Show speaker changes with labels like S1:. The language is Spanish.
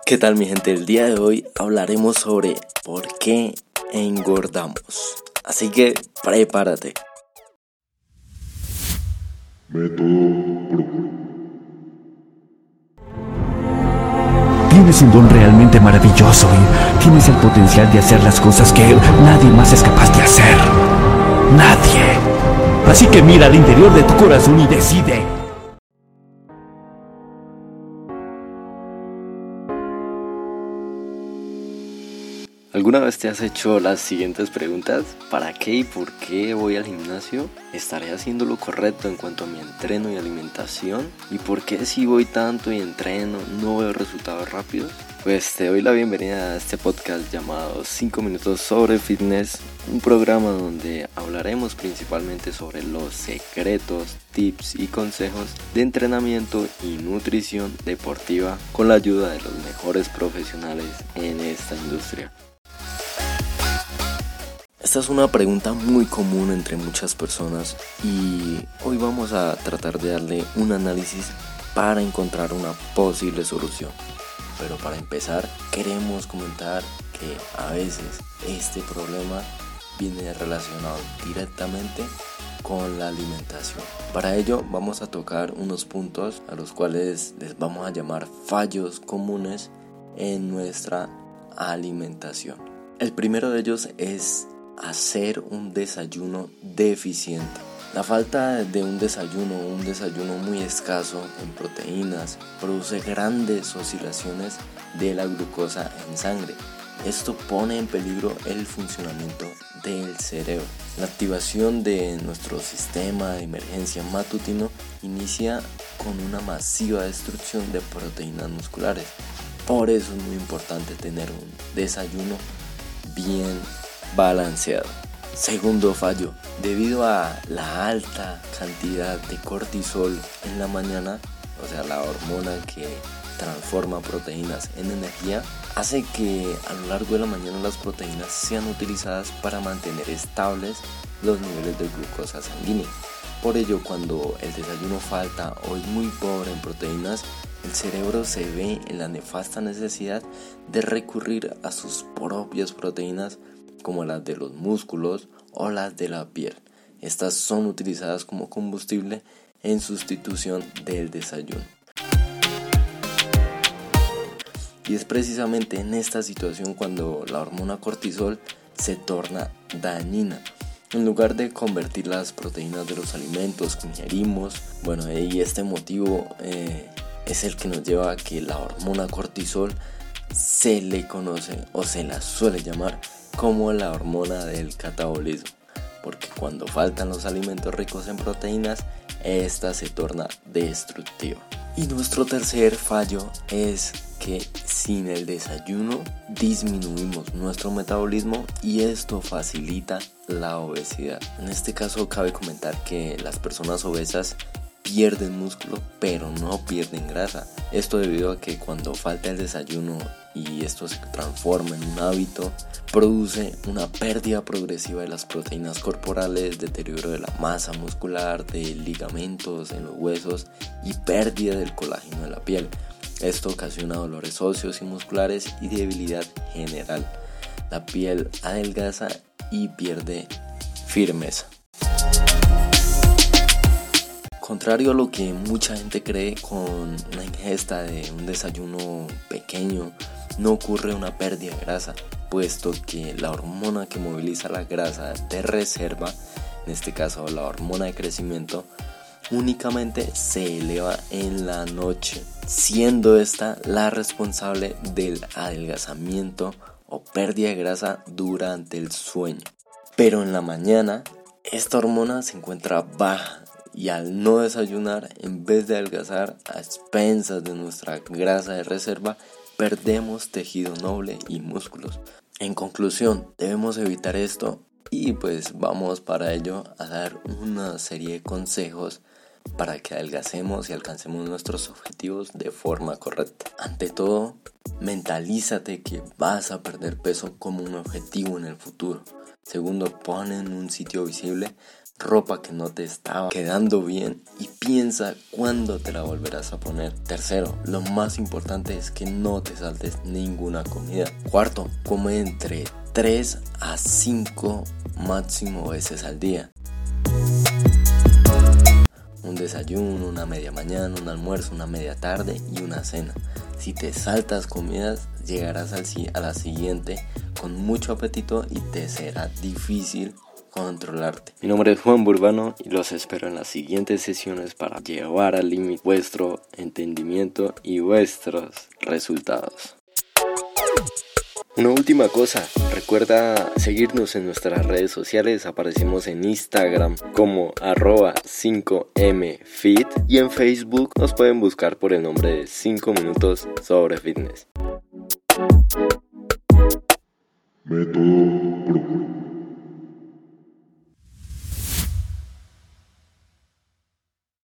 S1: ¿Qué tal, mi gente? El día de hoy hablaremos sobre por qué engordamos. Así que prepárate.
S2: Método Pro.
S3: Tienes un don realmente maravilloso y tienes el potencial de hacer las cosas que nadie más es capaz de hacer. Nadie. Así que mira al interior de tu corazón y decide.
S1: ¿Alguna vez te has hecho las siguientes preguntas? ¿Para qué y por qué voy al gimnasio? ¿Estaré haciendo lo correcto en cuanto a mi entreno y alimentación? ¿Y por qué si voy tanto y entreno no veo resultados rápidos? Pues te doy la bienvenida a este podcast llamado 5 minutos sobre fitness, un programa donde hablaremos principalmente sobre los secretos, tips y consejos de entrenamiento y nutrición deportiva con la ayuda de los mejores profesionales en esta industria. Esta es una pregunta muy común entre muchas personas y hoy vamos a tratar de darle un análisis para encontrar una posible solución. Pero para empezar, queremos comentar que a veces este problema viene relacionado directamente con la alimentación. Para ello vamos a tocar unos puntos a los cuales les vamos a llamar fallos comunes en nuestra alimentación. El primero de ellos es hacer un desayuno deficiente. La falta de un desayuno muy escaso en proteínas produce grandes oscilaciones de la glucosa en sangre. Esto pone en peligro el funcionamiento del cerebro. La activación de nuestro sistema de emergencia matutino inicia con una masiva destrucción de proteínas musculares. Por eso es muy importante tener un desayuno bien balanceado. Segundo fallo, debido a la alta cantidad de cortisol en la mañana, o sea la hormona que transforma proteínas en energía, hace que a lo largo de la mañana las proteínas sean utilizadas para mantener estables los niveles de glucosa sanguínea. Por ello, cuando el desayuno falta o es muy pobre en proteínas, el cerebro se ve en la nefasta necesidad de recurrir a sus propias proteínas como las de los músculos o las de la piel. Estas son utilizadas como combustible en sustitución del desayuno. Y es precisamente en esta situación cuando la hormona cortisol se torna dañina. En lugar de convertir las proteínas de los alimentos que ingerimos, y este motivo es el que nos lleva a que la hormona cortisol se le conoce o se la suele llamar como la hormona del catabolismo, porque cuando faltan los alimentos ricos en proteínas, esta se torna destructiva. Y nuestro tercer fallo es que sin el desayuno disminuimos nuestro metabolismo y esto facilita la obesidad. En este caso cabe comentar que las personas obesas pierden músculo pero no pierden grasa. Esto debido a que cuando falta el desayuno y esto se transforma en un hábito, produce una pérdida progresiva de las proteínas corporales, deterioro de la masa muscular, de ligamentos en los huesos y pérdida del colágeno de la piel. Esto ocasiona dolores óseos y musculares y debilidad general. La piel adelgaza y pierde firmeza. Contrario a lo que mucha gente cree, con una ingesta de un desayuno pequeño no ocurre una pérdida de grasa, puesto que la hormona que moviliza la grasa de reserva, en este caso la hormona de crecimiento, únicamente se eleva en la noche, siendo esta la responsable del adelgazamiento o pérdida de grasa durante el sueño. Pero en la mañana esta hormona se encuentra baja y al no desayunar, en vez de adelgazar a expensas de nuestra grasa de reserva, perdemos tejido noble y músculos. En conclusión, debemos evitar esto y pues vamos para ello a dar una serie de consejos para que adelgacemos y alcancemos nuestros objetivos de forma correcta. Ante todo, mentalízate que vas a perder peso como un objetivo en el futuro. Segundo, pon en un sitio visible ropa que no te estaba quedando bien y piensa cuándo te la volverás a poner. Tercero, lo más importante es que no te saltes ninguna comida. Cuarto, come entre 3 a 5 máximo veces al día. Un desayuno, una media mañana, un almuerzo, una media tarde y una cena. Si te saltas comidas, llegarás a la siguiente con mucho apetito y te será difícil controlarte. Mi nombre es Juan Burbano y los espero en las siguientes sesiones para llevar al límite vuestro entendimiento y vuestros resultados. Una última cosa, recuerda seguirnos en nuestras redes sociales, aparecemos en Instagram como @5mfit y en Facebook nos pueden buscar por el nombre de 5 minutos sobre fitness.
S2: Método